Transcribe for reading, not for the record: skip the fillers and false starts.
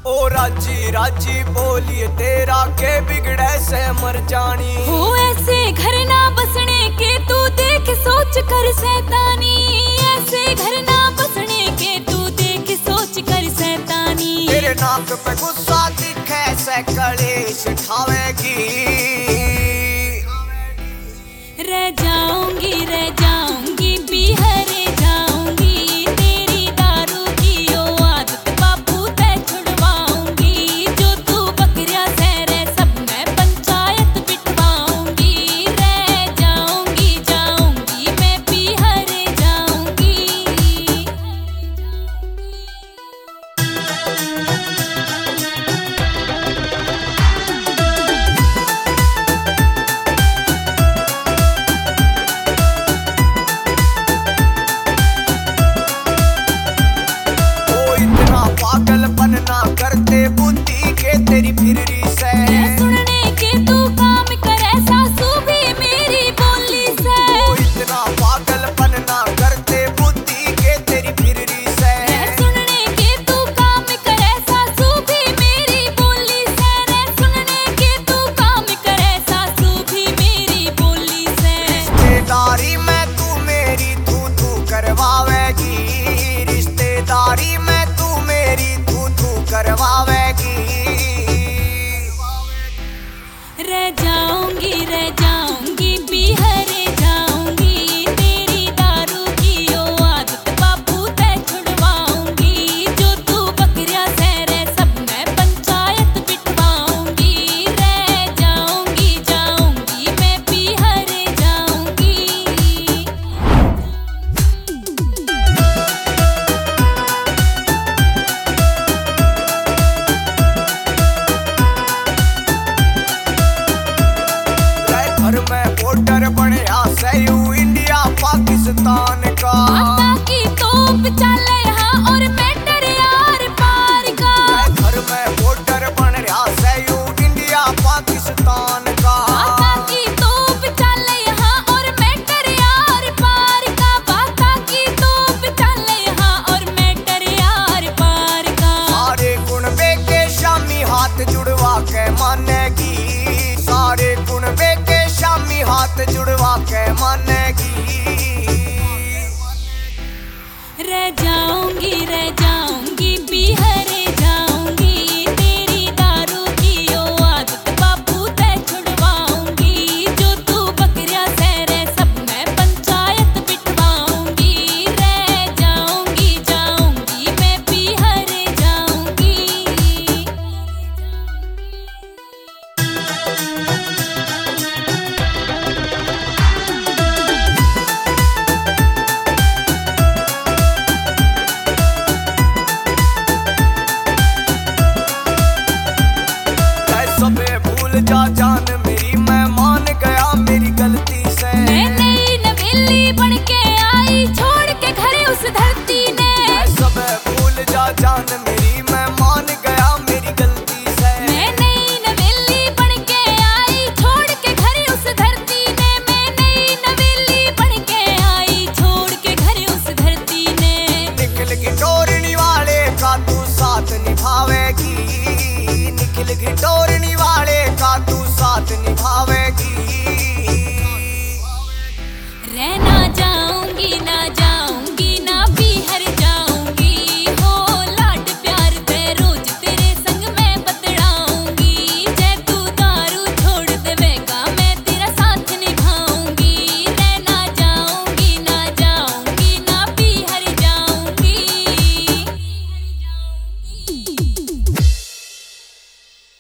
ओ राजी राजी बोलिए तेरा के बिगड़े से मर जानी। हो ऐसे घर ना बसने के तू देख सोच कर शैतानी। ऐसे घर ना बसने के तू देख सोच कर शैतानी। तेरे नाक पे गुस्सा दिखे से कलेश ठावेगी। रह जाऊंगी बिहरे जाऊंगी। तेरी दारू की ओ आदत बाबू तै छुड़वाऊंगी। जो तू बकरियां सहरे सब मैं पंचायत बिठवाऊंगी। रह जाऊंगी मैं बिहरे जाऊंगी। पागलपन ना करते बुद्धि के तेरी फिररी से। सुनने के तू काम करे सासू भी मेरी बोली से। इतना पागलपन ना करते बुद्धि के तेरी फिररी से। सुनने के तू काम करे सासू भी मेरी बोली से। सुनने के तू काम करे सासू भी मेरी बोली से। रिश्तेदारी में तू मेरी तू तू करवावेगी। रिश्तेदारी में करवावेगी। रह जाऊंगी बिहरे जाऊंगी। तेरी दारू की ओ आदत बाबू तै छुड़वाऊंगी। जो तू बकरियां सहरे सब मैं पंचायत बिठवाऊंगी। रह जाऊंगी मैं बिहरे जाऊंगी। घर में बॉर्डर बनया सयू इंडिया पाकिस्तान का। आता की तोप चले यहाँ और मैटर यार पार का। घर में बॉर्डर बन रहा सयू इंडिया पाकिस्तान का। आता की तोप चले यहाँ और मैटर यार पार का। आता की तोप चले यहाँ और मैटर यार पार का। सारे कुनबे के शामी हाथ जुड़वा के मानेगी। सारे कुनबे के शामी हाथ जुड़वा के मानेगी। रह जाऊंगी